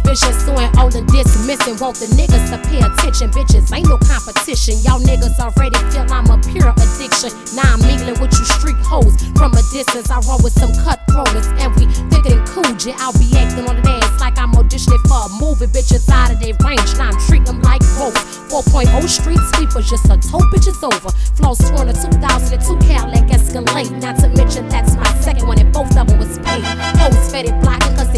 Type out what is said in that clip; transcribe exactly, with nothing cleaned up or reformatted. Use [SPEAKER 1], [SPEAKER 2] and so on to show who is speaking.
[SPEAKER 1] vision, suing all the dismissing. Want the niggas to pay attention, bitches ain't no competition. Y'all niggas already feel I'm a pure addiction. Now I'm mingling with you street hoes from a distance. I roll with some cutthroaters and we thicker than Coogee. I'll be acting on the dance like I'm auditioning for a movie. Bitches out of their range, now I'm treating them like both. four point oh street sweepers, just a toe bitches over. Floss torn a two thousand two Cadillac Escalade. Not to mention that's my second one and both of them was paid. Hoes fed it blocking cause